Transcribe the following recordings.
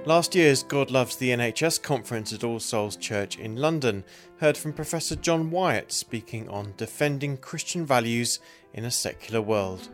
Last year's God Loves the NHS conference at All Souls Church in London heard from Professor John Wyatt speaking on defending Christian values in a secular world.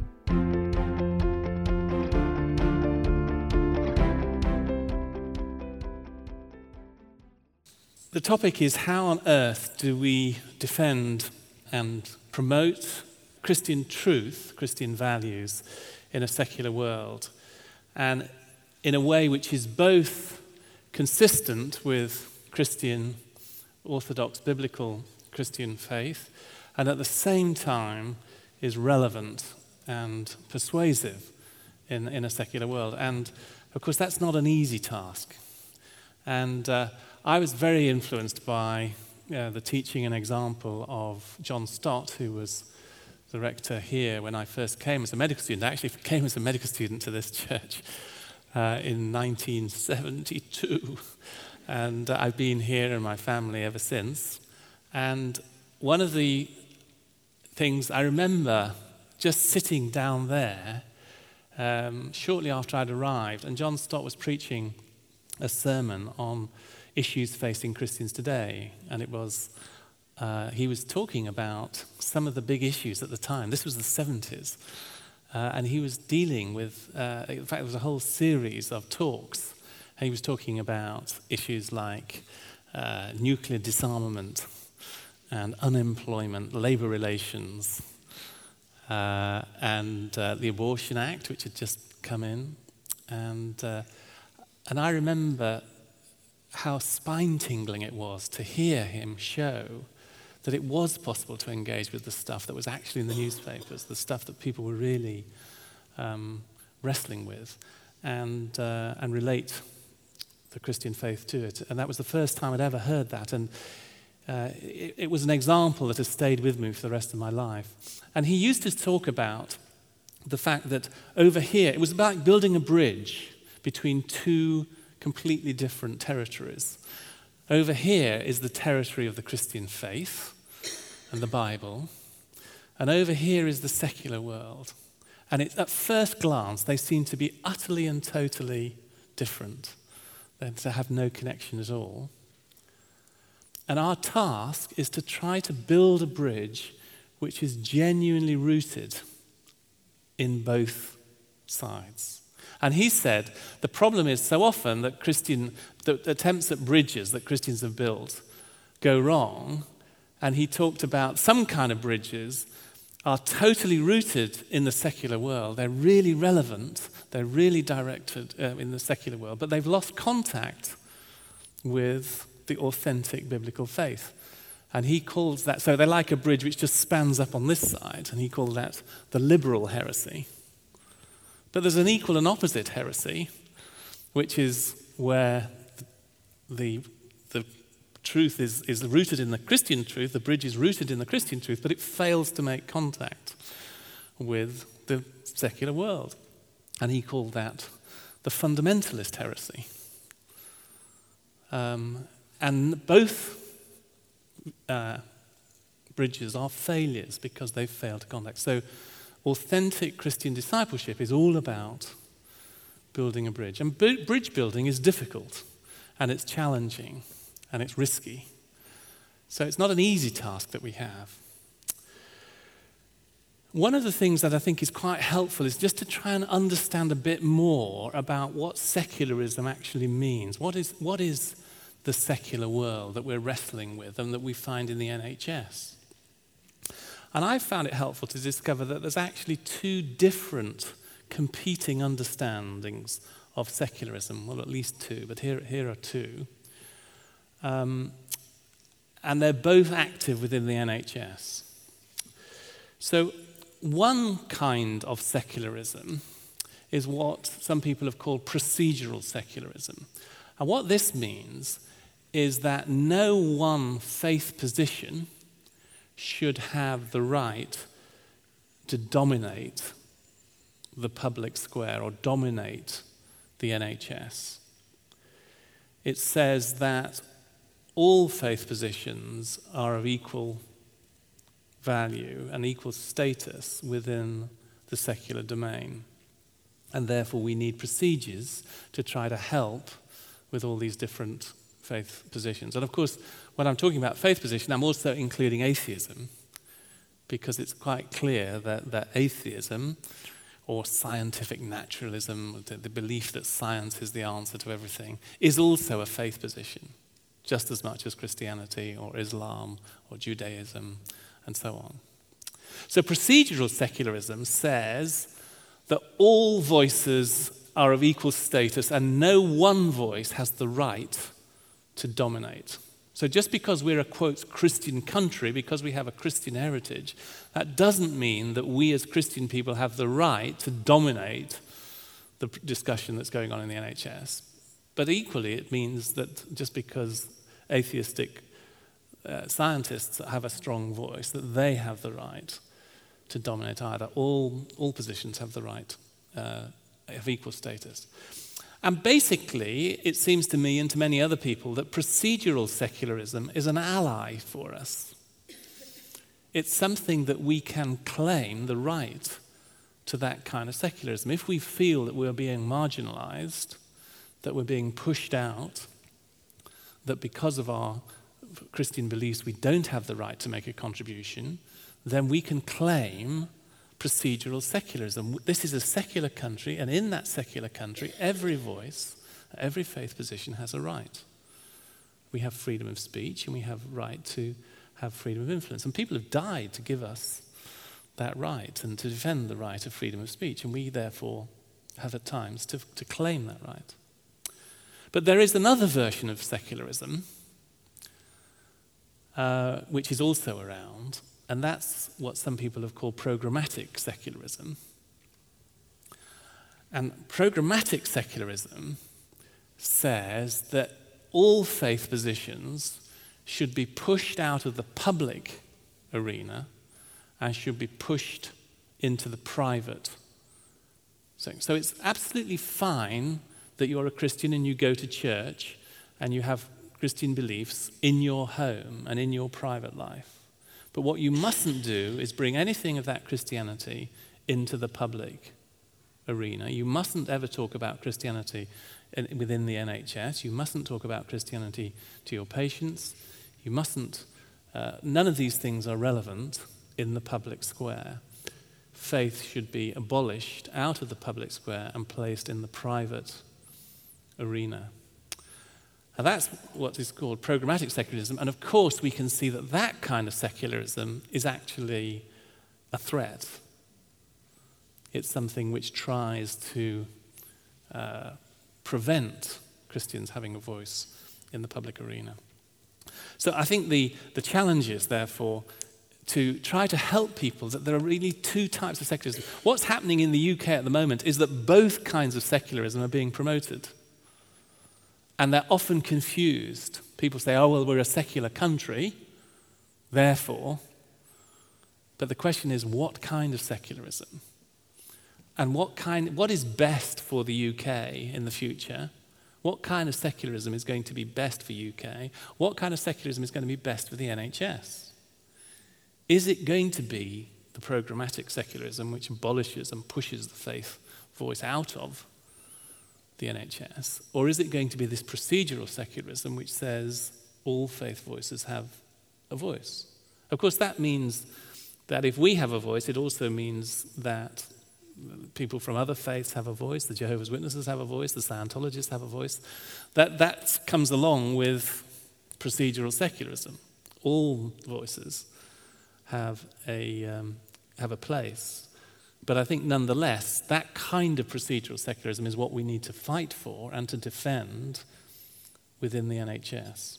The topic is how on earth do we defend and promote Christian truth, Christian values in a secular world, and in a way which is both consistent with Christian, orthodox, biblical Christian faith, and at the same time is relevant and persuasive in a secular world. And of course that's not an easy task. And I was very influenced by the teaching and example of John Stott, who was the rector here when I first came as a medical student. I actually came as a medical student to this church in 1972. And I've been here in my family ever since. And one of the things I remember just sitting down there shortly after I'd arrived, and John Stott was preaching a sermon on issues facing Christians today. And it was, he was talking about some of the big issues at the time. This was the 70s. And he was dealing with, in fact, there was a whole series of talks. And he was talking about issues like nuclear disarmament and unemployment, labor relations, and the Abortion Act, which had just come in. And I remember how spine-tingling it was to hear him show that it was possible to engage with the stuff that was actually in the newspapers, the stuff that people were really wrestling with, and relate the Christian faith to it. And that was the first time I'd ever heard that. And it was an example that has stayed with me for the rest of my life. And he used to talk about the fact that over here, it was about building a bridge between two completely different territories. Over here is the territory of the Christian faith and the Bible, and over here is the secular world. And at first glance, they seem to be utterly and totally different, and to have no connection at all. And our task is to try to build a bridge which is genuinely rooted in both sides. And he said the problem is so often that the attempts at bridges that Christians have built go wrong. And he talked about some kind of bridges are totally rooted in the secular world. They're really relevant. They're really directed in the secular world. But they've lost contact with the authentic biblical faith. And he calls that, so they're like a bridge which just spans up on this side. And he called that the liberal heresy. But there's an equal and opposite heresy, which is where the truth is rooted in the Christian truth, the bridge is rooted in the Christian truth, but it fails to make contact with the secular world. And he called that the fundamentalist heresy. And both bridges are failures because they fail to contact. So authentic Christian discipleship is all about building a bridge. And bridge building is difficult, and it's challenging, and it's risky. So it's not an easy task that we have. One of the things that I think is quite helpful is just to try and understand a bit more about what secularism actually means. What is the secular world that we're wrestling with and that we find in the NHS? And I found it helpful to discover that there's actually two different competing understandings of secularism. Well, at least two, but here are two. And they're both active within the NHS. So one kind of secularism is what some people have called procedural secularism. And what this means is that no one faith position should have the right to dominate the public square or dominate the NHS. It says that all faith positions are of equal value and equal status within the secular domain. And therefore we need procedures to try to help with all these different faith positions. And of course, when I'm talking about faith position, I'm also including atheism, because it's quite clear that atheism, or scientific naturalism, the belief that science is the answer to everything, is also a faith position, just as much as Christianity or Islam or Judaism and so on. So procedural secularism says that all voices are of equal status and no one voice has the right to dominate. So just because we're a, quote, Christian country, because we have a Christian heritage, that doesn't mean that we as Christian people have the right to dominate the discussion that's going on in the NHS. But equally, it means that just because atheistic scientists have a strong voice, that they have the right to dominate either. All positions have the right of equal status. And basically, it seems to me and to many other people that procedural secularism is an ally for us. It's something that we can claim the right to that kind of secularism. If we feel that we're being marginalized, that we're being pushed out, that because of our Christian beliefs we don't have the right to make a contribution, then we can claim procedural secularism. This is a secular country, and in that secular country, every voice, every faith position has a right. We have freedom of speech, and we have right to have freedom of influence. And people have died to give us that right and to defend the right of freedom of speech, and we therefore have at times to claim that right. But there is another version of secularism, which is also around, and that's what some people have called programmatic secularism. And programmatic secularism says that all faith positions should be pushed out of the public arena and should be pushed into the private sector. So it's absolutely fine that you're a Christian and you go to church and you have Christian beliefs in your home and in your private life. But what you mustn't do is bring anything of that Christianity into the public arena. You mustn't ever talk about Christianity within the NHS. You mustn't talk about Christianity to your patients. You mustn't, none of these things are relevant in the public square. Faith should be abolished out of the public square and placed in the private arena. And that's what is called programmatic secularism. And of course, we can see that that kind of secularism is actually a threat. It's something which tries to prevent Christians having a voice in the public arena. So I think the challenge is, therefore, to try to help people that there are really two types of secularism. What's happening in the UK at the moment is that both kinds of secularism are being promoted. And they're often confused. People say, oh, well, we're a secular country, therefore. But the question is, what kind of secularism? And what is best for the UK in the future? What kind of secularism is going to be best for UK? What kind of secularism is going to be best for the NHS? Is it going to be the programmatic secularism which abolishes and pushes the faith voice out of the NHS? Or is it going to be this procedural secularism which says all faith voices have a voice? Of course, that means that if we have a voice, it also means that people from other faiths have a voice, the Jehovah's Witnesses have a voice, the Scientologists have a voice. That comes along with procedural secularism. All voices have a place. But I think nonetheless, that kind of procedural secularism is what we need to fight for and to defend within the NHS.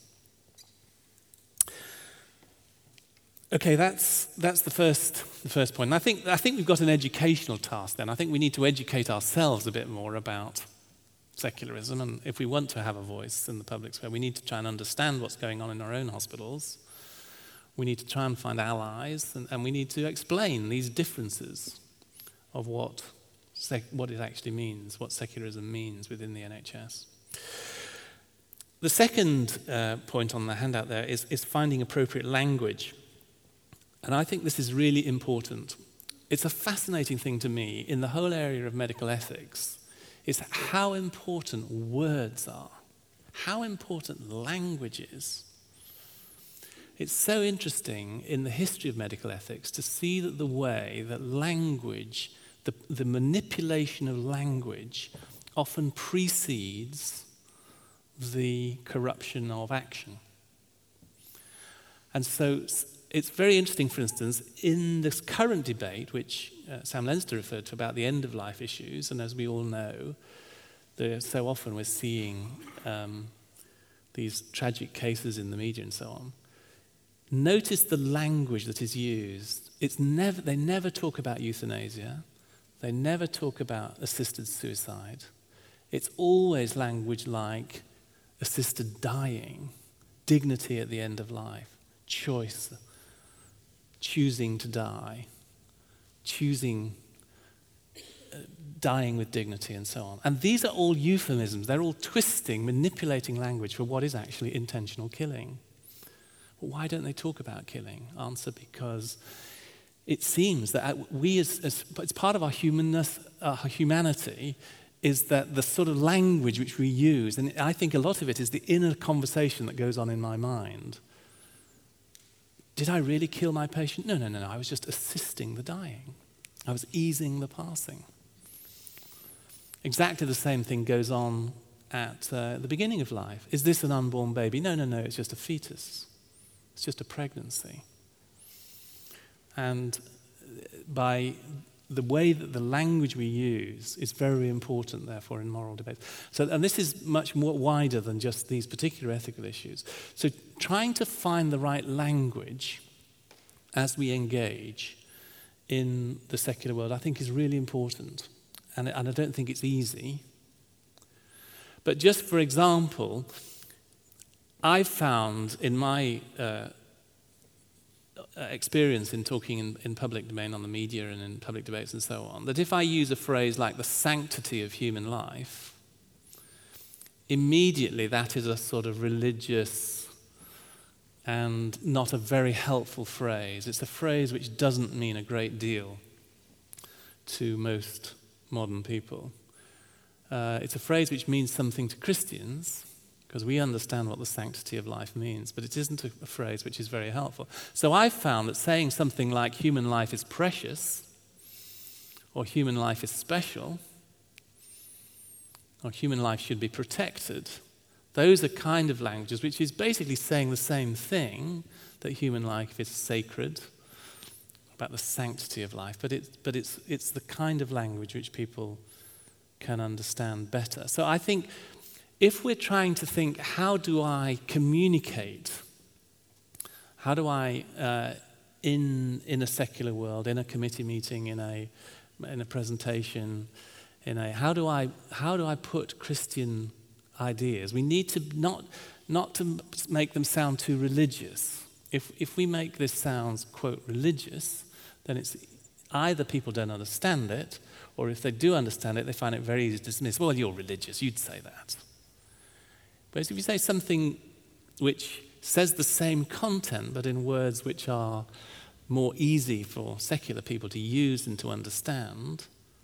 Okay, that's the first point. And I think we've got an educational task then. I think we need to educate ourselves a bit more about secularism, and if we want to have a voice in the public square, we need to try and understand what's going on in our own hospitals. We need to try and find allies, and we need to explain these differences of what it actually means, what secularism means within the NHS. The second point on the handout there is finding appropriate language. And I think this is really important. It's a fascinating thing to me in the whole area of medical ethics, is how important words are. how important language is. It's so interesting in the history of medical ethics to see that the way that language, the manipulation of language, often precedes the corruption of action. And so it's very interesting, for instance, in this current debate, which Sam Leinster referred to about the end-of-life issues, and as we all know, so often we're seeing these tragic cases in the media and so on. Notice the language that is used. They never talk about euthanasia. They never talk about assisted suicide. It's always language like assisted dying, dignity at the end of life, choice, choosing to die, choosing dying with dignity and so on. And these are all euphemisms. They're all twisting, manipulating language for what is actually intentional killing. Why don't they talk about killing? Answer, because it seems that we as it's part of our humanness, our humanity, is that the sort of language which we use, and I think a lot of it is the inner conversation that goes on in my mind. Did I really kill my patient? No. I was just assisting the dying. I was easing the passing. Exactly the same thing goes on at the beginning of life. Is this an unborn baby? No, it's just a fetus. It's just a pregnancy. And by the way that the language we use is very important, therefore, in moral debates. And this is much more wider than just these particular ethical issues. So trying to find the right language as we engage in the secular world, I think, is really important. And I don't think it's easy. But just for example, I've found in my experience in talking in public domain on the media and in public debates and so on, that if I use a phrase like the sanctity of human life, immediately that is a sort of religious and not a very helpful phrase. It's a phrase which doesn't mean a great deal to most modern people. It's a phrase which means something to Christians, because we understand what the sanctity of life means, but it isn't a phrase which is very helpful. So I've found that saying something like human life is precious, or human life is special, or human life should be protected, those are kind of languages which is basically saying the same thing, that human life is sacred, about the sanctity of life, but it's the kind of language which people can understand better. So I think if we're trying to think, how do I communicate? How do I, in a secular world, in a committee meeting, in a presentation, how do I put Christian ideas? We need to not to make them sound too religious. If we make this sound, quote, religious, then it's either people don't understand it, or if they do understand it, they find it very easy to dismiss. Well, you're religious, you'd say that. But if you say something which says the same content, but in words which are more easy for secular people to use and to understand,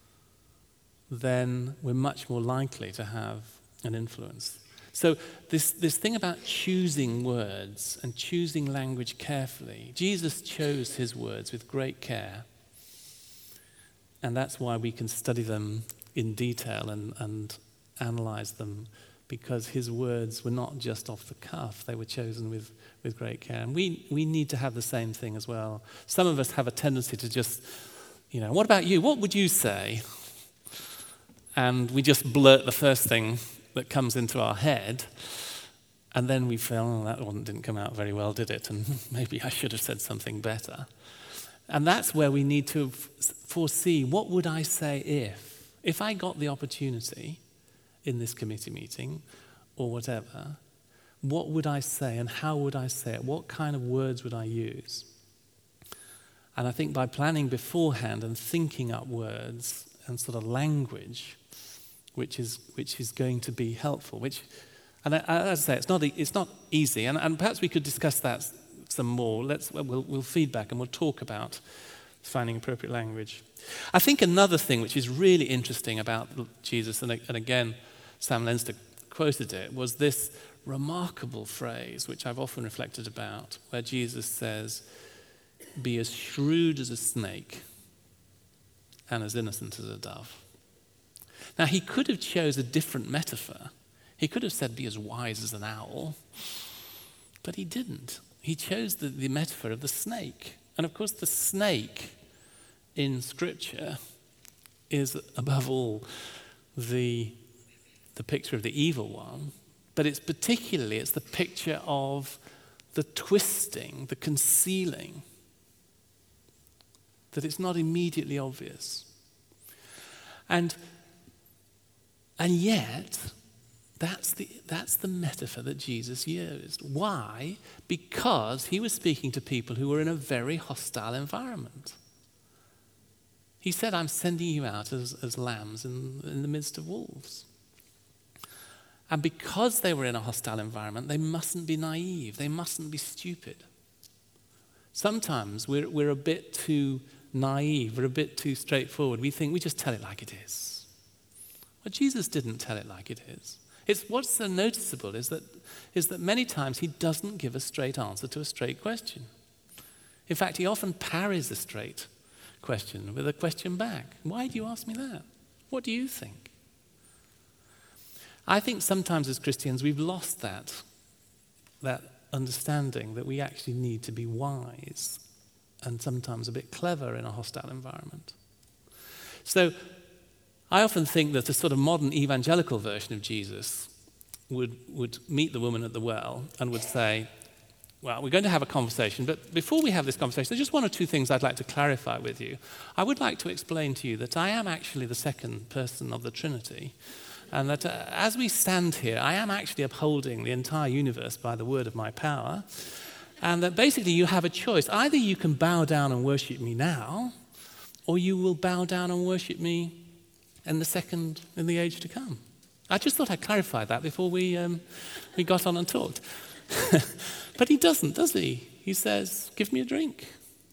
then we're much more likely to have an influence. So this thing about choosing words and choosing language carefully, Jesus chose his words with great care, and that's why we can study them in detail and analyze them, because his words were not just off the cuff, they were chosen with great care. And we need to have the same thing as well. Some of us have a tendency to just, what about you? What would you say? And we just blurt the first thing that comes into our head, and then we feel, that one didn't come out very well, did it? And maybe I should have said something better. And that's where we need to foresee, what would I say if I got the opportunity in this committee meeting or whatever, what would I say and how would I say it? What kind of words would I use? And I think by planning beforehand and thinking up words and sort of language, which is going to be helpful, and as I say, it's not easy, and perhaps we could discuss that some more. We'll feedback and we'll talk about finding appropriate language. I think another thing which is really interesting about Jesus, and again, Sam Leinster quoted it, was this remarkable phrase, which I've often reflected about, where Jesus says, "Be as shrewd as a snake and as innocent as a dove." Now, he could have chose a different metaphor. He could have said, "Be as wise as an owl," but he didn't. He chose the metaphor of the snake. And of course, the snake in Scripture is, above all, the picture of the evil one, but it's the picture of the twisting, the concealing, that it's not immediately obvious. And yet, that's the metaphor that Jesus used. Why? Because he was speaking to people who were in a very hostile environment. He said, "I'm sending you out as lambs in the midst of wolves." And because they were in a hostile environment, they mustn't be naive. They mustn't be stupid. Sometimes we're a bit too naive. We're a bit too straightforward. We think we just tell it like it is. But Jesus didn't tell it like it is. What's so noticeable is that many times he doesn't give a straight answer to a straight question. In fact, he often parries a straight question with a question back. "Why do you ask me that? What do you think?" I think sometimes as Christians we've lost that understanding that we actually need to be wise and sometimes a bit clever in a hostile environment. So I often think that a sort of modern evangelical version of Jesus would meet the woman at the well and would say, "Well, we're going to have a conversation, but before we have this conversation, there's just one or two things I'd like to clarify with you. I would like to explain to you that I am actually the second person of the Trinity, and that as we stand here, I am actually upholding the entire universe by the word of my power, and that basically you have a choice. Either you can bow down and worship me now, or you will bow down and worship me in the age to come." I just thought I'd clarify that before we got on and talked. But he doesn't, does he? He says, "Give me a drink."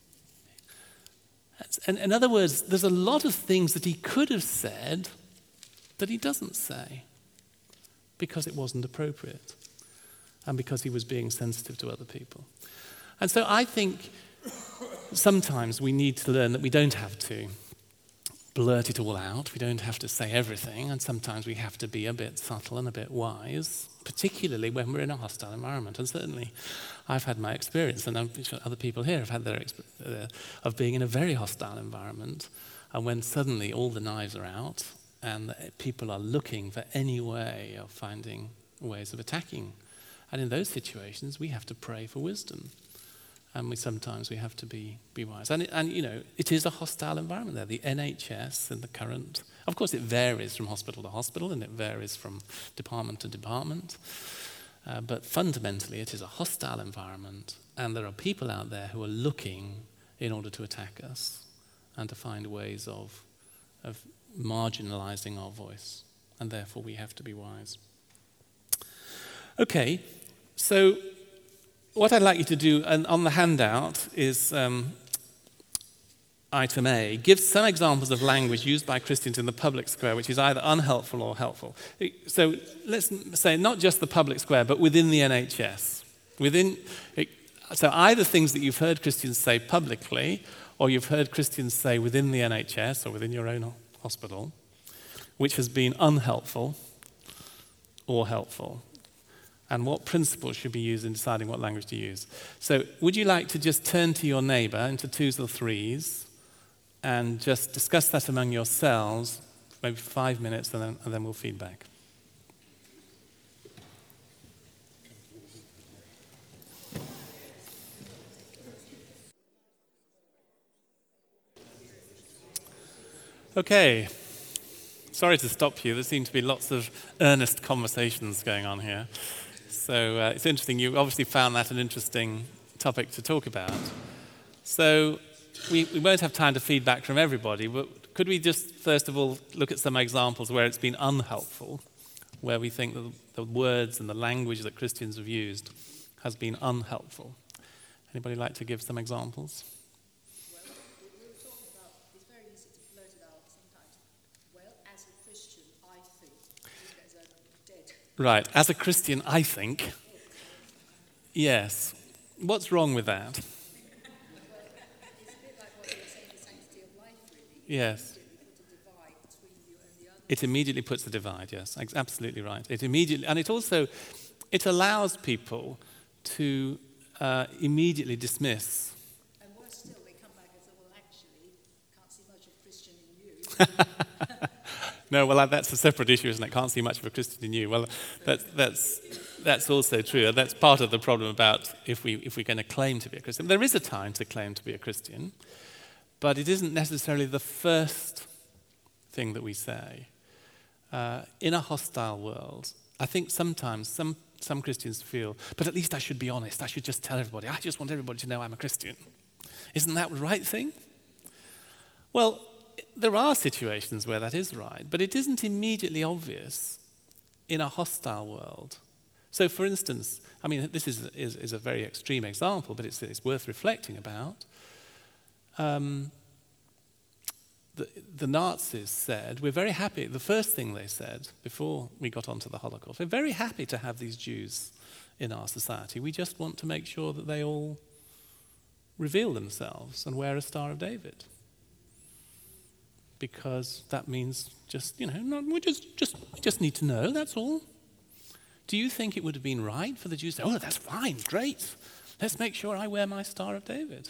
And in other words, there's a lot of things that he could have said that he doesn't say because it wasn't appropriate and because he was being sensitive to other people. And so I think sometimes we need to learn that we don't have to blurt it all out. We don't have to say everything, and sometimes we have to be a bit subtle and a bit wise, particularly when we're in a hostile environment. And certainly I've had my experience, and I'm sure other people here have had their experience of being in a very hostile environment, and when suddenly all the knives are out and people are looking for any way of finding ways of attacking. And in those situations, we have to pray for wisdom. And sometimes we have to be wise. And you know, it is a hostile environment there. The NHS and the current, of course it varies from hospital to hospital and it varies from department to department. But fundamentally it is a hostile environment, and there are people out there who are looking in order to attack us and to find ways of marginalizing our voice. And therefore we have to be wise. Okay, so what I'd like you to do, and on the handout, is item A, give some examples of language used by Christians in the public square, which is either unhelpful or helpful. So let's say not just the public square, but within the NHS. So either things that you've heard Christians say publicly, or you've heard Christians say within the NHS or within your own hospital, which has been unhelpful or helpful. And what principles should be used in deciding what language to use. So would you like to just turn to your neighbour into twos or threes and just discuss that among yourselves, maybe 5 minutes, and then we'll feedback. Okay. Sorry to stop you. There seem to be lots of earnest conversations going on here. So it's interesting. You obviously found that an interesting topic to talk about. So we won't have time to feedback from everybody, but could we just, first of all, look at some examples where it's been unhelpful, where we think that the words and the language that Christians have used has been unhelpful? Anybody like to give some examples? Right. As a Christian, I think, yes. What's wrong with that? Yes. It immediately puts the divide, yes. Absolutely right. And it allows people to immediately dismiss. And worse still, they come back and say, well, actually, can't see much of Christian in you. No, well, that's a separate issue, isn't it? Can't see much of a Christian in you. Well, that's also true. That's part of the problem about if we're going to claim to be a Christian. There is a time to claim to be a Christian, but it isn't necessarily the first thing that we say. In a hostile world, I think sometimes some Christians feel, but at least I should be honest. I should just tell everybody. I just want everybody to know I'm a Christian. Isn't that the right thing? Well, there are situations where that is right, but it isn't immediately obvious in a hostile world. So, for instance, I mean, this is a very extreme example, but it's worth reflecting about. The Nazis said, we're very happy, the first thing they said before we got onto the Holocaust, we're very happy to have these Jews in our society. We just want to make sure that they all reveal themselves and wear a Star of David. Because that means we just need to know, that's all. Do you think it would have been right for the Jews to say, oh, that's fine, great. Let's make sure I wear my Star of David.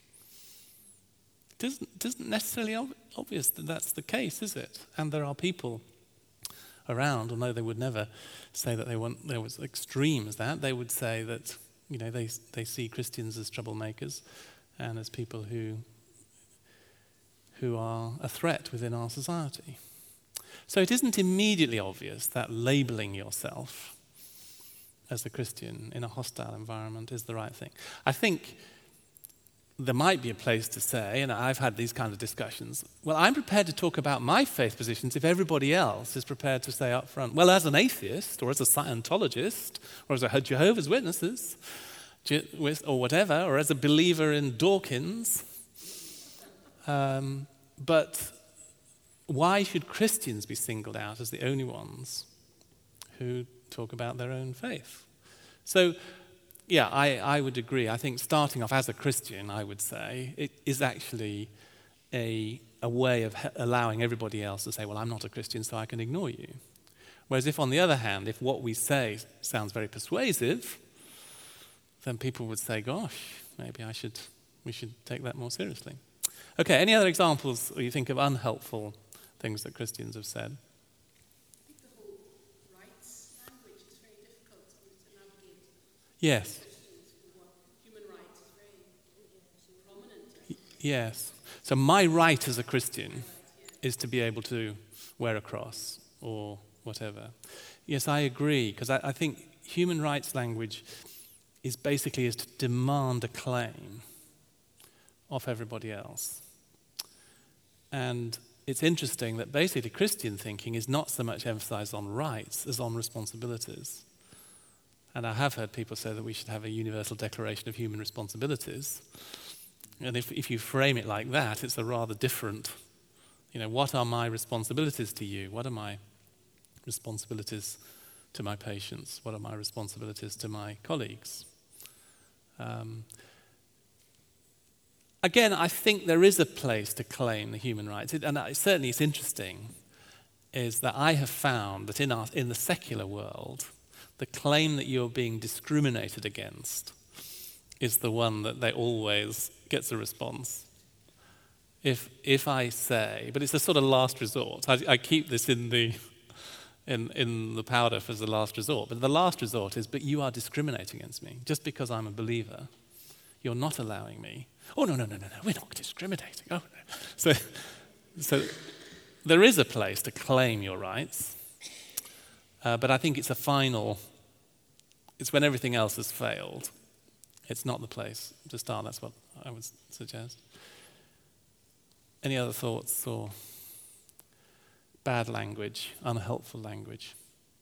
It isn't necessarily obvious that that's the case, is it? And there are people around, although they would never say that they was extreme as that, they would say that they see Christians as troublemakers and as people who are a threat within our society. So it isn't immediately obvious that labeling yourself as a Christian in a hostile environment is the right thing. I think there might be a place to say, and I've had these kind of discussions, well, I'm prepared to talk about my faith positions if everybody else is prepared to say up front, well, as an atheist, or as a Scientologist, or as a Jehovah's Witnesses, or whatever, or as a believer in Dawkins. But why should Christians be singled out as the only ones who talk about their own faith? So, yeah, I would agree. I think starting off as a Christian, I would say, it is actually a way of allowing everybody else to say, well, I'm not a Christian, so I can ignore you. Whereas if, on the other hand, if what we say sounds very persuasive, then people would say, gosh, maybe we should take that more seriously. Okay, any other examples you think of unhelpful things that Christians have said? I think the whole rights language is very difficult to navigate. Yes. Christians who want human rights is very prominent. Yes. So my right as a Christian is to be able to wear a cross or whatever. Yes, I agree, because I think human rights language is to demand a claim of everybody else. And it's interesting that basically Christian thinking is not so much emphasized on rights as on responsibilities. And I have heard people say that we should have a universal declaration of human responsibilities. And if you frame it like that, it's a rather different, what are my responsibilities to you? What are my responsibilities to my patients? What are my responsibilities to my colleagues? Again, I think there is a place to claim the human rights. Certainly it's interesting, is that I have found that in the secular world, the claim that you're being discriminated against is the one that always gets a response. If I say, but it's a sort of last resort. I keep this in the powder as the last resort. But the last resort is, but you are discriminating against me. Just because I'm a believer, you're not allowing me. Oh, no, we're not discriminating. Oh, no. So there is a place to claim your rights, but I think it's it's when everything else has failed. It's not the place to start. That's what I would suggest. Any other thoughts or bad language, unhelpful language?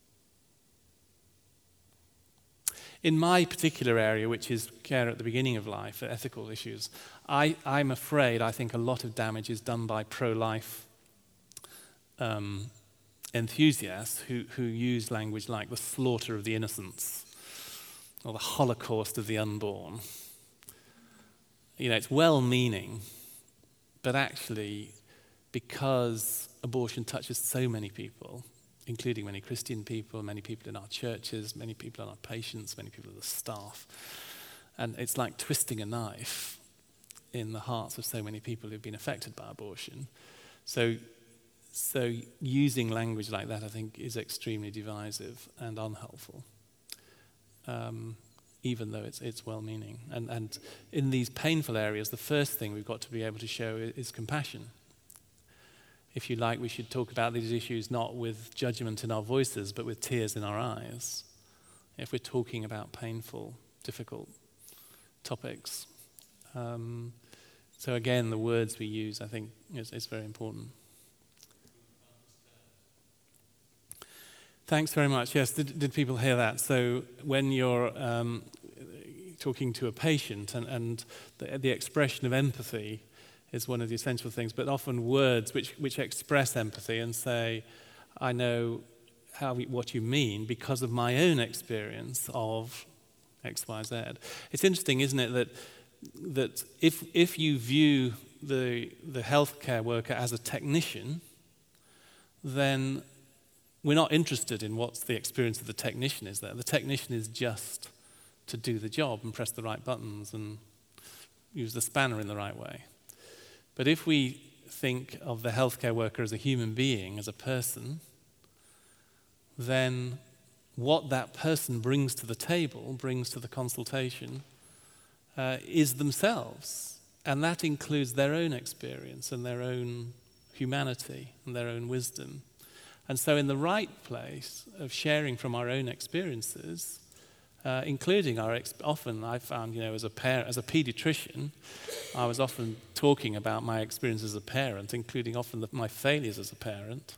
In my particular area, which is care at the beginning of life, ethical issues, I'm afraid I think a lot of damage is done by pro-life enthusiasts who use language like the slaughter of the innocents or the Holocaust of the unborn. It's well-meaning, but actually, because abortion touches so many people, including many Christian people, many people in our churches, many people in our patients, many people in the staff, and it's like twisting a knife in the hearts of so many people who've been affected by abortion. So using language like that, I think, is extremely divisive and unhelpful, even though it's well-meaning. And in these painful areas, the first thing we've got to be able to show is compassion. If you like, we should talk about these issues not with judgment in our voices, but with tears in our eyes, if we're talking about painful, difficult topics. So again, the words we use, I think, is very important. Thanks very much. Yes, did people hear that? So when you're talking to a patient, and the expression of empathy is one of the essential things, but often words which express empathy and say, I know what you mean because of my own experience of X, Y, Z. It's interesting, isn't it, that if you view the healthcare worker as a technician, then we're not interested in what the experience of the technician is there. The technician is just to do the job and press the right buttons and use the spanner in the right way. But if we think of the healthcare worker as a human being, as a person, then what that person brings to the table, brings to the consultation, is themselves. And that includes their own experience and their own humanity and their own wisdom. And so in the right place of sharing from our own experiences, including often I found, as a pediatrician, I was often talking about my experience as a parent, including often my failures as a parent,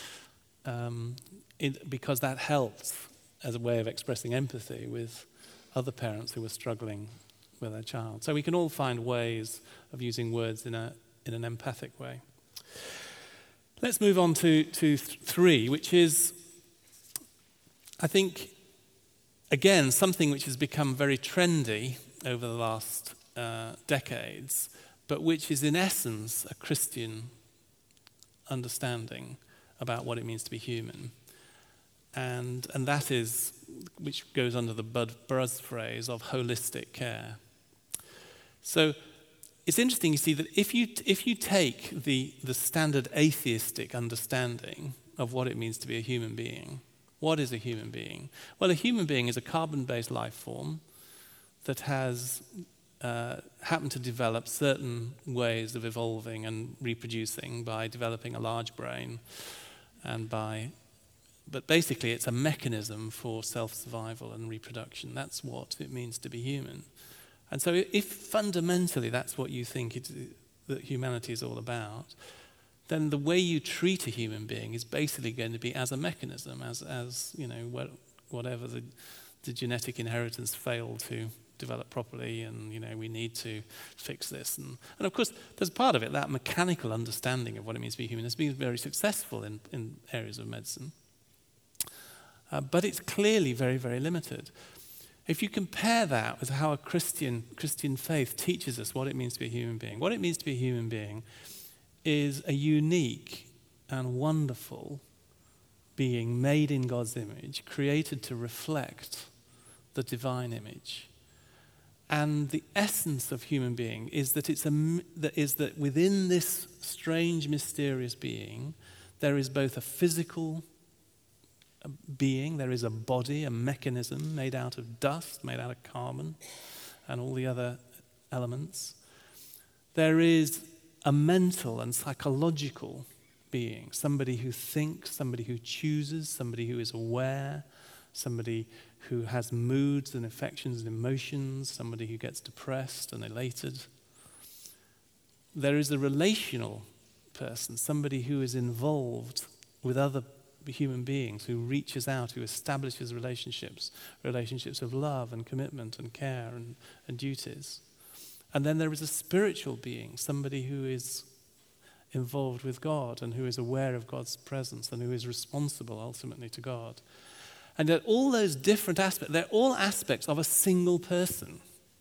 because that helped as a way of expressing empathy with other parents who were struggling with their child. So we can all find ways of using words in an empathic way. Let's move on to 3, which is, I think, again, something which has become very trendy over the last decades, but which is in essence a Christian understanding about what it means to be human. And that is, which goes under the buzz phrase of holistic care. So it's interesting, you see, that if you take the standard atheistic understanding of what it means to be a human being, what is a human being? Well, a human being is a carbon-based life form that has happened to develop certain ways of evolving and reproducing by developing a large brain but basically it's a mechanism for self-survival and reproduction. That's what it means to be human. And so if fundamentally that's what you think that humanity is all about, then the way you treat a human being is basically going to be as a mechanism, as whatever the genetic inheritance failed to develop properly, and we need to fix this. And of course, there's part of it, that mechanical understanding of what it means to be human has been very successful in areas of medicine. But it's clearly very, very limited. If you compare that with how a Christian faith teaches us what it means to be a human being, what it means to be a human being is a unique and wonderful being made in God's image, created to reflect the divine image. And the essence of human being is that that within this strange, mysterious being, there is both a physical being, there is a body, a mechanism made out of dust, made out of carbon, and all the other elements. There is a mental and psychological being, somebody who thinks, somebody who chooses, somebody who is aware, somebody who has moods and affections and emotions, somebody who gets depressed and elated. There is a relational person, somebody who is involved with other human beings, who reaches out, who establishes relationships of love and commitment and care and duties. And then there is a spiritual being, somebody who is involved with God and who is aware of God's presence and who is responsible ultimately to God. And that all those different aspects, they're all aspects of a single person.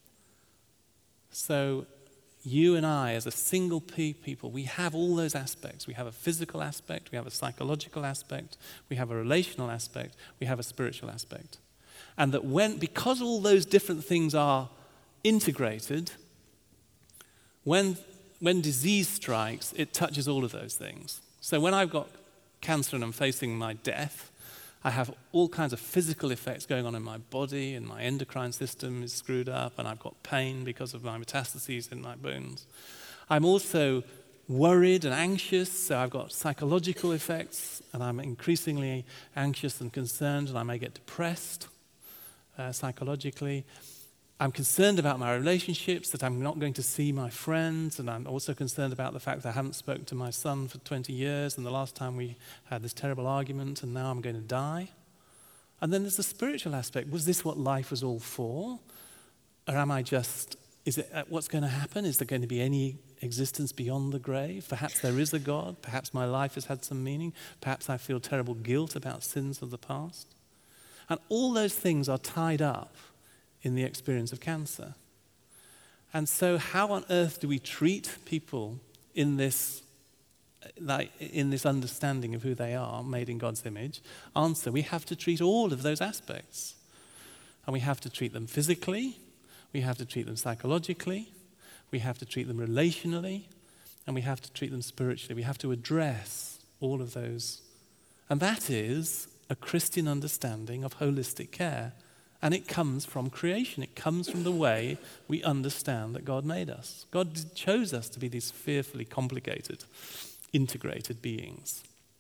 So you and I, as a single people, we have all those aspects. We have a physical aspect, we have a psychological aspect, we have a relational aspect, we have a spiritual aspect. And that because all those different things are integrated, when disease strikes, it touches all of those things. So when I've got cancer and I'm facing my death, I have all kinds of physical effects going on in my body, and my endocrine system is screwed up, and I've got pain because of my metastases in my bones. I'm also worried and anxious, so I've got psychological effects, and I'm increasingly anxious and concerned, and I may get depressed psychologically. I'm concerned about my relationships, that I'm not going to see my friends, and I'm also concerned about the fact that I haven't spoken to my son for 20 years, and the last time we had this terrible argument, and now I'm going to die. And then there's the spiritual aspect. Was this what life was all for? Or am I just, what's going to happen? Is there going to be any existence beyond the grave? Perhaps there is a God. Perhaps my life has had some meaning. Perhaps I feel terrible guilt about sins of the past. And all those things are tied up in the experience of cancer. And so how on earth do we treat people in this understanding of who they are, made in God's image? Answer, we have to treat all of those aspects. And we have to treat them physically, we have to treat them psychologically, we have to treat them relationally, and we have to treat them spiritually. We have to address all of those. And that is a Christian understanding of holistic care. And it comes from creation. It comes from the way we understand that God made us. God chose us to be these fearfully complicated, integrated beings.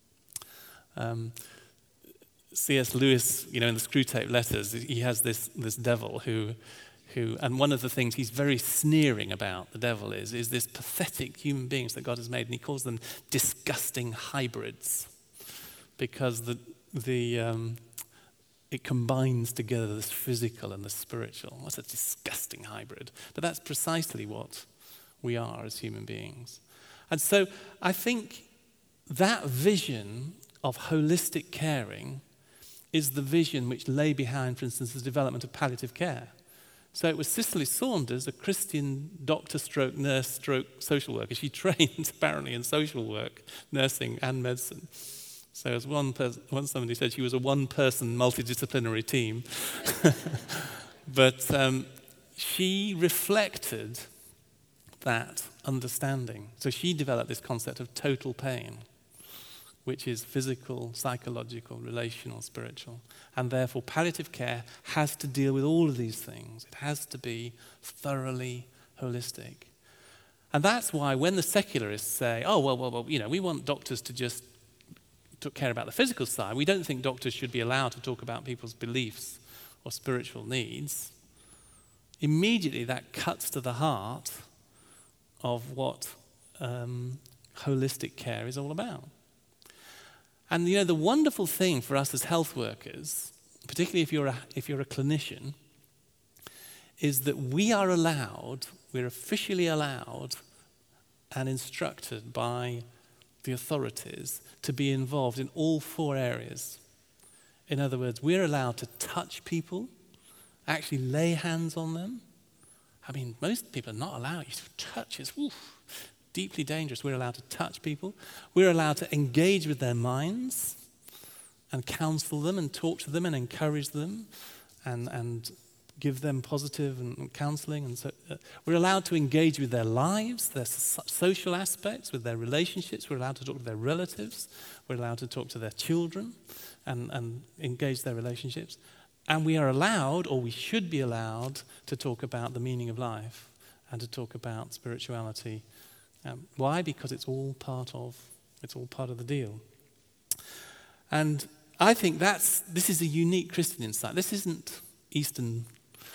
C.S. Lewis, in the Screwtape Letters, he has this devil who, and one of the things he's very sneering about, the devil is this pathetic human beings that God has made, and he calls them disgusting hybrids, because it combines together this physical and the spiritual. What's a disgusting hybrid? But that's precisely what we are as human beings. And so I think that vision of holistic caring is the vision which lay behind, for instance, the development of palliative care. So it was Cicely Saunders, a Christian doctor stroke nurse stroke social worker. She trained apparently in social work, nursing and medicine. So as once somebody said she was a one-person multidisciplinary team. But she reflected that understanding. So she developed this concept of total pain, which is physical, psychological, relational, spiritual. And therefore palliative care has to deal with all of these things. It has to be thoroughly holistic. And that's why when the secularists say, oh, well, we want doctors to just care about the physical side, we don't think doctors should be allowed to talk about people's beliefs or spiritual needs, immediately that cuts to the heart of what holistic care is all about. And the wonderful thing for us as health workers, particularly if you're a clinician, is that we're officially allowed and instructed by the authorities to be involved in all four areas. In other words, we're allowed to touch people, actually lay hands on them. I mean, most people are not allowed to touch. It's deeply dangerous. We're allowed to touch people. We're allowed to engage with their minds and counsel them and talk to them and encourage them and give them positive and counseling. And so we're allowed to engage with their lives, their social aspects, with their relationships. We're allowed to talk to their relatives. We're allowed to talk to their children and engage their relationships. And we are allowed, or we should be allowed, to talk about the meaning of life and to talk about spirituality. Why? Because it's all part of the deal. And I think this is a unique Christian insight. This isn't Eastern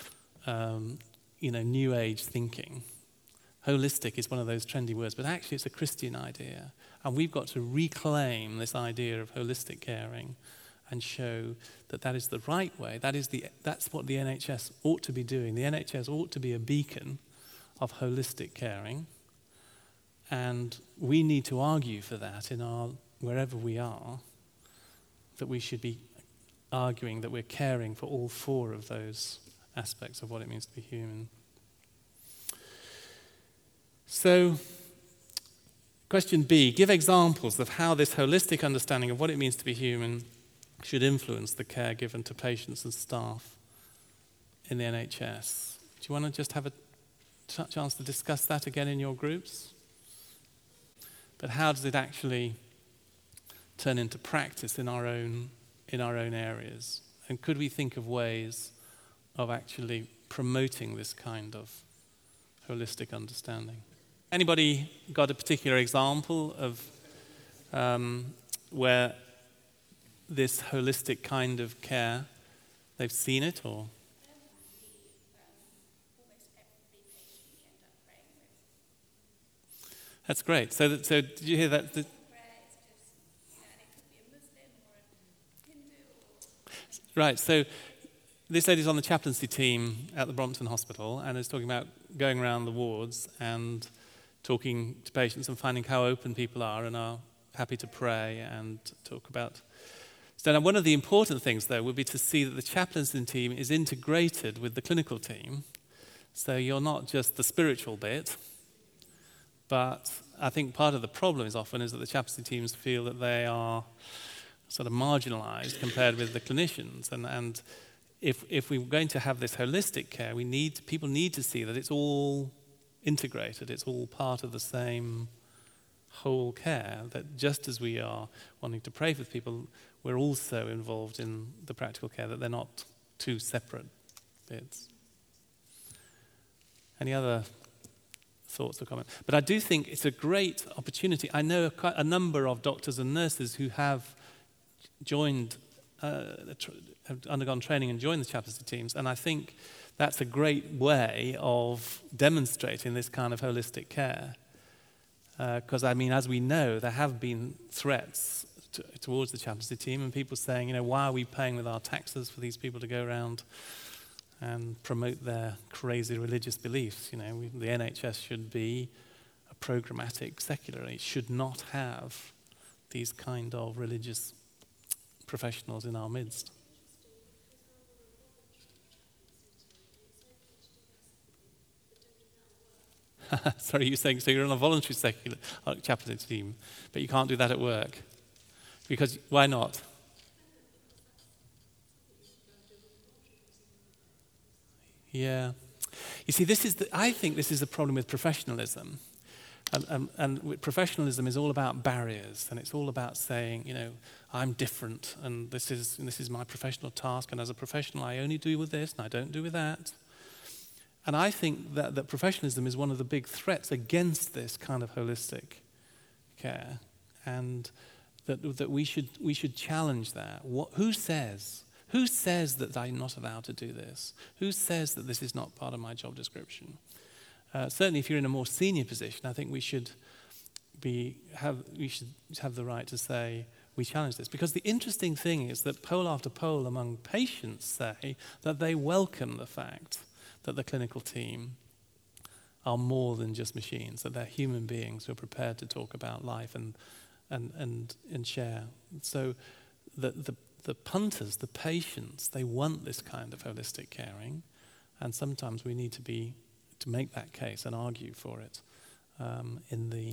New Age thinking. Holistic is one of those trendy words, but actually it's a Christian idea. And we've got to reclaim this idea of holistic caring and show that is the right way. That's what the NHS ought to be doing. The NHS ought to be a beacon of holistic caring. And we need to argue for that in our, wherever we are, that we should be arguing that we're caring for all four of those aspects of what it means to be human. So, question B, give examples of how this holistic understanding of what it means to be human should influence the care given to patients and staff in the NHS. Do you want to just have a chance to discuss that again in your groups? But how does it actually turn into practice in our own areas? And could we think of ways of actually promoting this kind of holistic understanding? Anybody got a particular example of where this holistic kind of care, they've seen it, or? That's great. So did you hear that? Right, so this lady's on the chaplaincy team at the Brompton Hospital and is talking about going around the wards and talking to patients and finding how open people are and are happy to pray and talk about. So now one of the important things, though, would be to see that the chaplaincy team is integrated with the clinical team. So you're not just the spiritual bit, but I think part of the problem is that the chaplaincy teams feel that they are sort of marginalized compared with the clinicians. And if we're going to have this holistic care, people need to see that it's all integrated, it's all part of the same whole care, that just as we are wanting to pray for people, we're also involved in the practical care, that they're not two separate bits. Any other thoughts or comments? But I do think it's a great opportunity. I know quite a number of doctors and nurses who have joined, have undergone training and joined the chaplaincy teams, and I think that's a great way of demonstrating this kind of holistic care. Because, as we know, there have been threats towards the chaplaincy team, and people saying, why are we paying with our taxes for these people to go around and promote their crazy religious beliefs? The NHS should be a programmatic secular. It should not have these kind of religious professionals in our midst. Sorry, you're saying, so you're on a voluntary secular chaplaincy team, but you can't do that at work. Because, why not? Yeah. You see, I think this is the problem with professionalism. And professionalism is all about barriers, and it's all about saying, I'm different, and this is my professional task, and as a professional I only do with this, and I don't do with that. And I think that professionalism is one of the big threats against this kind of holistic care, and that we should challenge that. Who says that I'm not allowed to do this? Who says that this is not part of my job description? Certainly, if you're in a more senior position, I think we should have the right to say we challenge this. Because the interesting thing is that poll after poll among patients say that they welcome the fact that the clinical team are more than just machines, that they're human beings who are prepared to talk about life and share. So the punters, the patients, they want this kind of holistic caring, and sometimes we need to make that case and argue for it in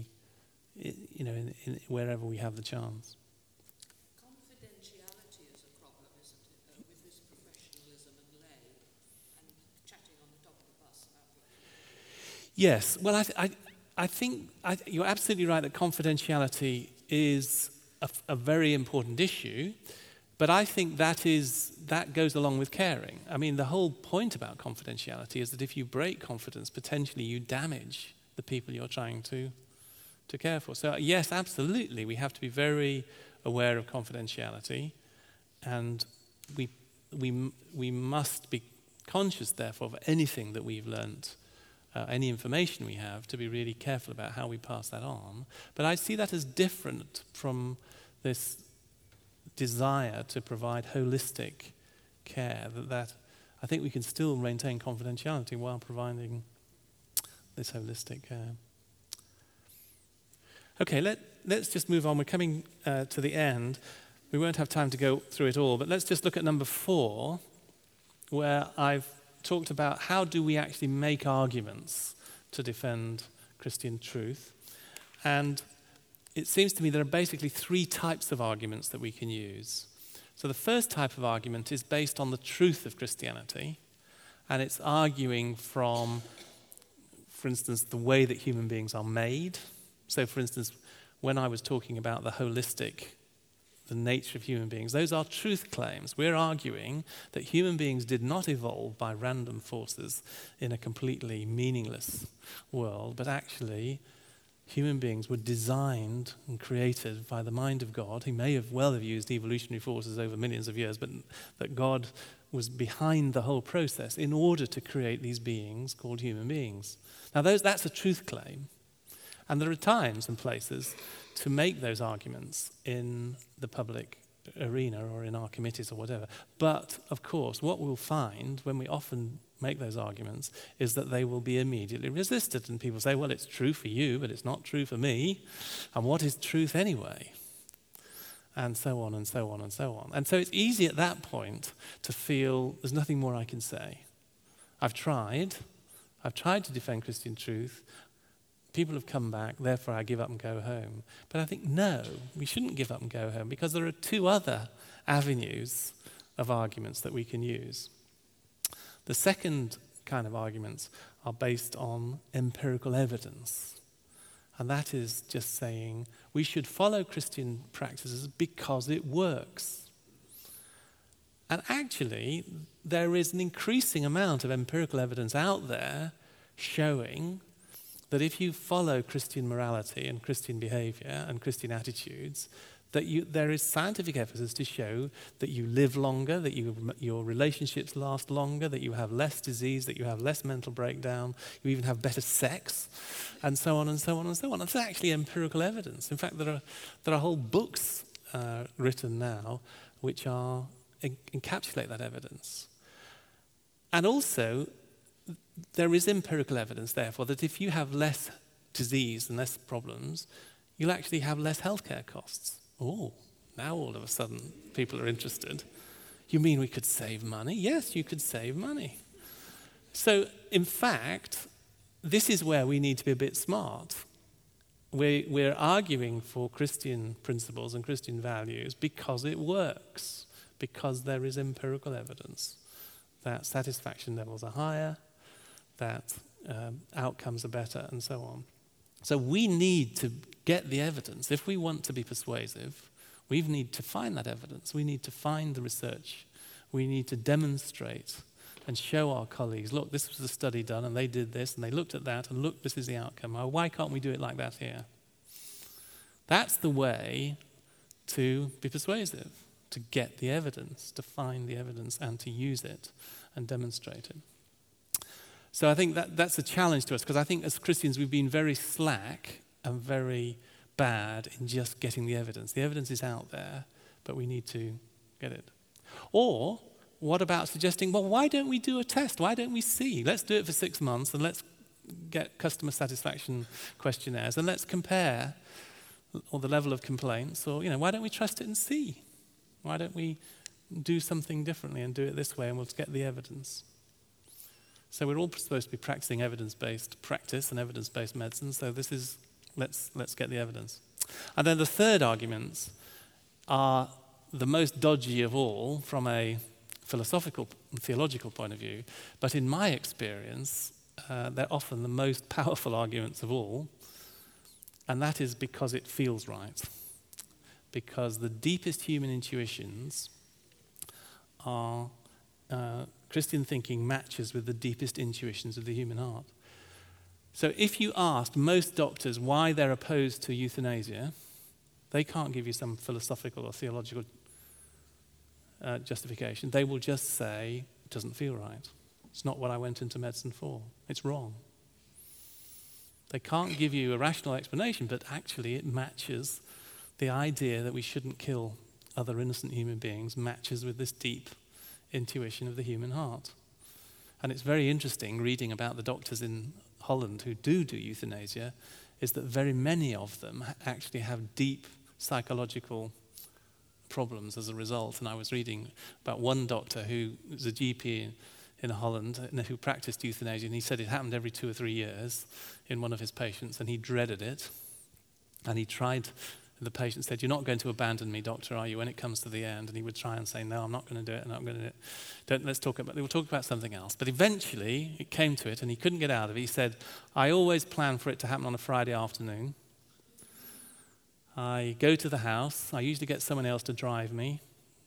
wherever we have the chance. Confidentiality is a problem, isn't it, with this professionalism and lay and chatting on the top of the bus about it? Yes, well, I think you're absolutely right that confidentiality is a very important issue, but I think that goes along with caring. The whole point about confidentiality is that if you break confidence, potentially you damage the people you're trying to care for. So yes, absolutely, we have to be very aware of confidentiality, and we must be conscious, therefore, of anything that we've learnt, any information we have, to be really careful about how we pass that on. But I see that as different from this desire to provide holistic care, that I think we can still maintain confidentiality while providing this holistic care. Okay, let's just move on. We're coming to the end. We won't have time to go through it all, but let's just look at number 4, where I've talked about how do we actually make arguments to defend Christian truth. And it seems to me there are basically 3 types of arguments that we can use. So the first type of argument is based on the truth of Christianity, and it's arguing from, for instance, the way that human beings are made. So, for instance, when I was talking about the nature of human beings, those are truth claims. We're arguing that human beings did not evolve by random forces in a completely meaningless world, but actually human beings were designed and created by the mind of God. He may have used evolutionary forces over millions of years, but that God was behind the whole process in order to create these beings called human beings. Now, that's a truth claim. And there are times and places to make those arguments in the public arena or in our committees or whatever. But, of course, what we'll find when we often make those arguments is that they will be immediately resisted. And people say, well, it's true for you, but it's not true for me. And what is truth anyway? And so on and so on and so on. And so it's easy at that point to feel there's nothing more I can say. I've tried to defend Christian truth. People have come back, therefore I give up and go home. But I think, no, we shouldn't give up and go home, because there are 2 other avenues of arguments that we can use. The second kind of arguments are based on empirical evidence. And that is just saying we should follow Christian practices because it works. And actually, there is an increasing amount of empirical evidence out there showing that if you follow Christian morality and Christian behavior and Christian attitudes, that there is scientific evidence to show that you live longer, that your relationships last longer, that you have less disease, that you have less mental breakdown, you even have better sex, and so on and so on and so on. That's actually empirical evidence. In fact, there are whole books written now which encapsulate that evidence. And also, there is empirical evidence, therefore, that if you have less disease and less problems, you'll actually have less healthcare costs. Oh, now all of a sudden people are interested. You mean we could save money? Yes, you could save money. So, in fact, this is where we need to be a bit smart. We're arguing for Christian principles and Christian values because it works, because there is empirical evidence that satisfaction levels are higher, that outcomes are better, and so on. So we need to get the evidence. If we want to be persuasive, we need to find that evidence. We need to find the research. We need to demonstrate and show our colleagues, look, this was a study done, and they did this, and they looked at that, and look, this is the outcome. Why can't we do it like that here? That's the way to be persuasive, to get the evidence, to find the evidence, and to use it and demonstrate it. So I think that's a challenge to us, because I think as Christians we've been very slack and very bad in just getting the evidence. The evidence is out there, but we need to get it. Or what about suggesting, well, why don't we do a test? Why don't we see? Let's do it for 6 months and let's get customer satisfaction questionnaires and let's compare or the level of complaints, or, why don't we trust it and see? Why don't we do something differently and do it this way, and we'll get the evidence? So we're all supposed to be practicing evidence-based practice and evidence-based medicine, so this is, let's get the evidence. And then the third arguments are the most dodgy of all from a philosophical and theological point of view, but in my experience, they're often the most powerful arguments of all, and that is because it feels right. Because the deepest human intuitions are Christian thinking matches with the deepest intuitions of the human heart. So if you ask most doctors why they're opposed to euthanasia, they can't give you some philosophical or theological justification. They will just say, it doesn't feel right. It's not what I went into medicine for. It's wrong. They can't give you a rational explanation, but actually it matches the idea that we shouldn't kill other innocent human beings, matches with this deep intuition of the human heart. And it's very interesting reading about the doctors in Holland who do euthanasia. is that very many of them actually have deep psychological problems as a result. And I was reading about one doctor who was a GP in Holland and who practiced euthanasia, and he said it happened every 2 or 3 years in one of his patients, and he dreaded it. And he tried, the patient said, "You're not going to abandon me, doctor, are you, when it comes to the end?" And he would try and say, "No, I'm not going to do it, I'm not going to do it. We'll talk about something else." But eventually it came to it, and he couldn't get out of it. He said, "I always plan for it to happen on a Friday afternoon. I go to the house, I usually get someone else to drive me.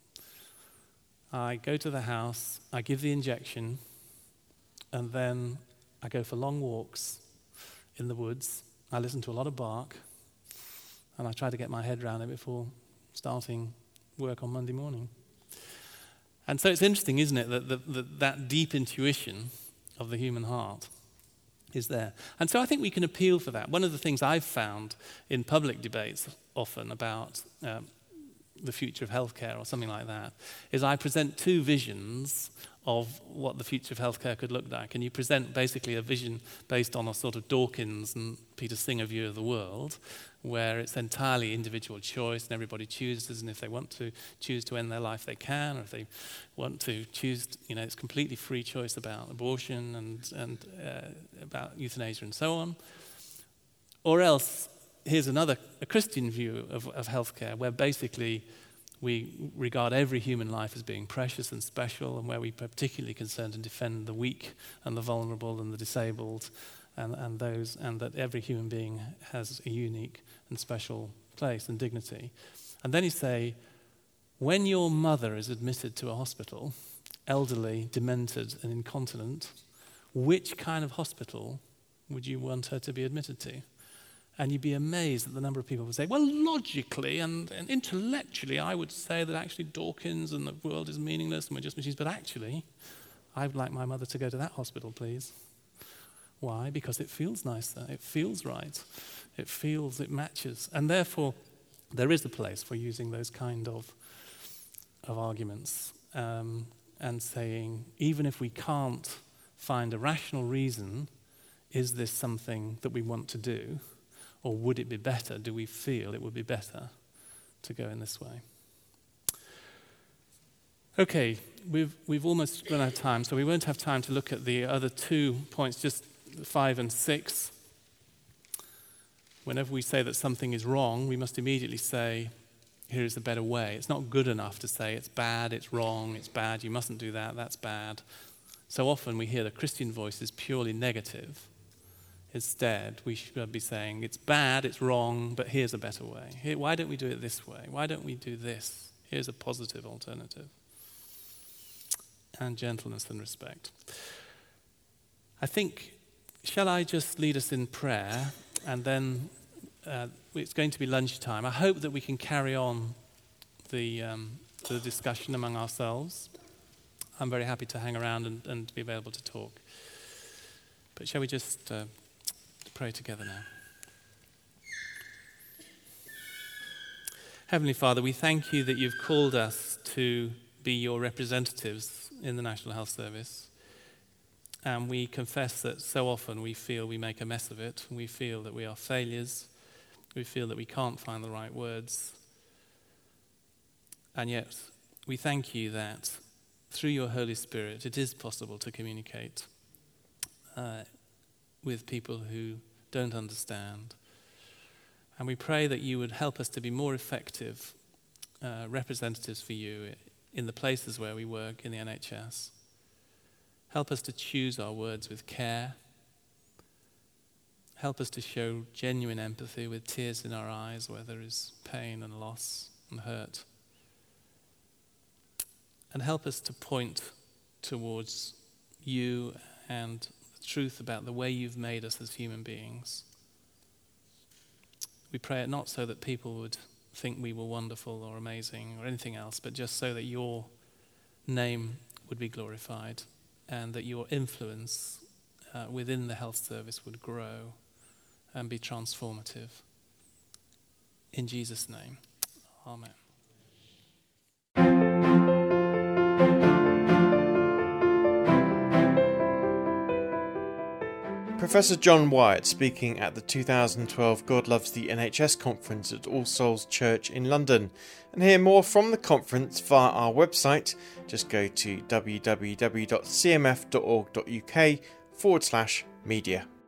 I go to the house, I give the injection, and then I go for long walks in the woods. I listen to a lot of bark, and I try to get my head around it before starting work on Monday morning." And so it's interesting, isn't it, that deep intuition of the human heart is there. And so I think we can appeal for that. One of the things I've found in public debates often about the future of healthcare or something like that is I present two visions of what the future of healthcare could look like. And you present basically a vision based on a sort of Dawkins and Peter Singer view of the world, where it's entirely individual choice and everybody chooses, and if they want to choose to end their life, they can, or if they want to choose, it's completely free choice about abortion and about euthanasia and so on. Or else, here's a Christian view of healthcare, where basically we regard every human life as being precious and special, and where we are particularly concerned to defend the weak and the vulnerable and the disabled, and that every human being has a unique and special place and dignity. And then you say, when your mother is admitted to a hospital, elderly, demented, and incontinent, which kind of hospital would you want her to be admitted to? And you'd be amazed at the number of people who say, well, logically and intellectually, I would say that actually Dawkins and the world is meaningless and we're just machines, but actually, I'd like my mother to go to that hospital, please. Why? Because it feels nicer, it feels right, it matches. And therefore, there is a place for using those kind of arguments and saying, even if we can't find a rational reason, is this something that we want to do? Or would it be better? Do we feel it would be better to go in this way? Okay, we've almost run out of time, so we won't have time to look at the other 2 points, just 5 and 6. Whenever we say that something is wrong, we must immediately say, here is a better way. It's not good enough to say it's bad, it's wrong, it's bad, you mustn't do that, that's bad. So often we hear the Christian voice is purely negative. Instead, we should be saying, it's bad, it's wrong, but here's a better way. Why don't we do it this way? Why don't we do this? Here's a positive alternative. And gentleness and respect. I think, shall I just lead us in prayer, and then it's going to be lunchtime. I hope that we can carry on the discussion among ourselves. I'm very happy to hang around and be available to talk. But shall we just pray together now? Heavenly Father, we thank you that you've called us to be your representatives in the National Health Service. And we confess that so often we feel we make a mess of it. We feel that we are failures. We feel that we can't find the right words. And yet, we thank you that through your Holy Spirit, it is possible to communicate with people who don't understand. And we pray that you would help us to be more effective representatives for you in the places where we work in the NHS. Help us to choose our words with care. Help us to show genuine empathy with tears in our eyes where there is pain and loss and hurt. And help us to point towards you and the truth about the way you've made us as human beings. We pray it not so that people would think we were wonderful or amazing or anything else, but just so that your name would be glorified and that your influence within the health service would grow and be transformative. In Jesus' name, amen. Professor John Wyatt speaking at the 2012 God Loves the NHS conference at All Souls Church in London. And hear more from the conference via our website. Just go to www.cmf.org.uk/media.